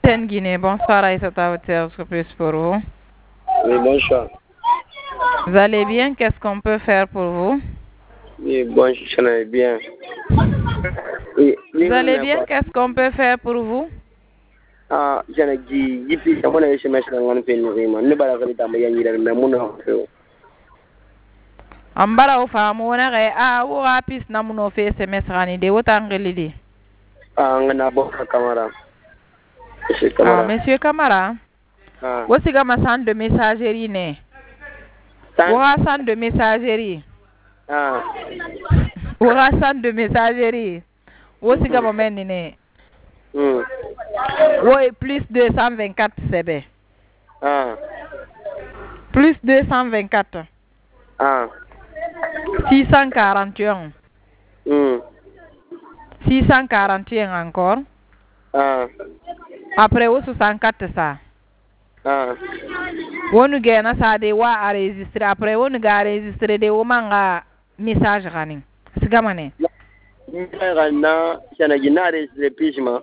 MTN Guinée, bonsoir Aïssata, à votre service plus pour vous. Oui, bonsoir. Vous allez bien? Qu'est-ce qu'on peut faire pour vous? Oui, bon, je vais bien. Oui, vous allez bien? Qu'est-ce qu'on peut faire pour vous? Ah, j'en ai dit, depuis, ça m'a laissé mettre dans un film, ne pas la faire, mais il y a une mémoire. Ambara ufahamu wona re wo apis na muno fe semestre ani de wotangeli di. Ah, ngana boka Camara. Monsieur Camara. Ah. Wosiga ma centre de messagerie ne. Wora centre de messagerie. Ah. Wora centre de messagerie. Wosiga ma men ne. Oui, plus 224 CB. Ah. Plus 224. Ah. 641. 641 encore. Ah. Après, au 64 ça. Ah. Wonu gena ça de wa enregistrer après wonu ga enregistrer de o manga message rani. Sigamane. Na sana gina enregistrer pigement.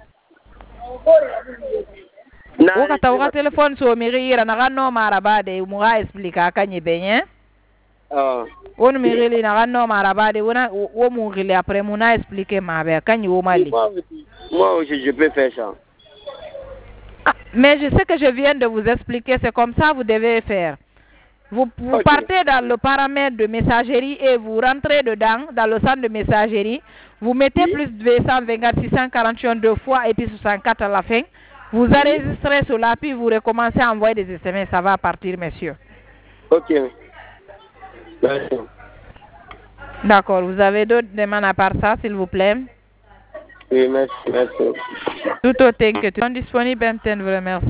O ka taw ka téléphone so mi rira na ganno mara bade mu ga expliquer kanyi benye. Wonu mi rili na ganno mara bade wona wo mu rili après mu na expliquer ma be kanyi wo mali. Moi aussi je peux faire ça. Mais je sais que je viens de vous expliquer, c'est comme ça vous devez faire. Vous partez dans le paramètre de messagerie et vous rentrez dedans, dans le centre de messagerie. Vous mettez plus 224, 641 deux fois et puis 64 à la fin. Vous enregistrez cela, puis vous recommencez à envoyer des SMS. Ça va partir, monsieur. Ok. Merci. D'accord. Vous avez d'autres demandes à part ça, s'il vous plaît? Oui, merci. Tout autant que tu es disponible, MTN vous remercie.